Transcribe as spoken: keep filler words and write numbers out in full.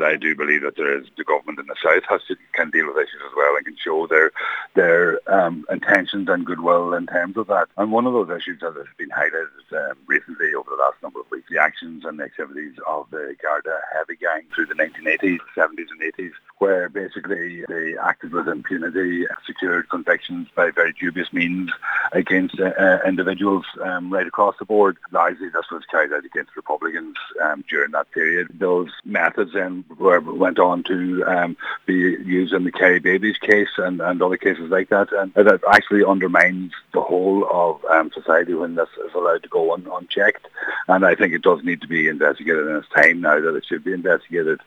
I do believe that there is the government in the south has to can deal with issues as well and can show their their um, intentions and goodwill in terms of that. And one of those issues that has been highlighted um, recently over the last number of weeks, the actions and the activities of the Garda heavy gang through the nineteen eighties, seventies and eighties, where basically they acted with impunity, secured convictions by very dubious means against uh, individuals um, right across the board. Largely this was carried out against Republicans um, during that period. Those methods then were, went on to um, be used in the Kerry Babies case and, and other cases like that, and that actually undermines the whole of um, society when this is allowed to go un- unchecked. And I think it does need to be investigated, and it's time now that it should be investigated.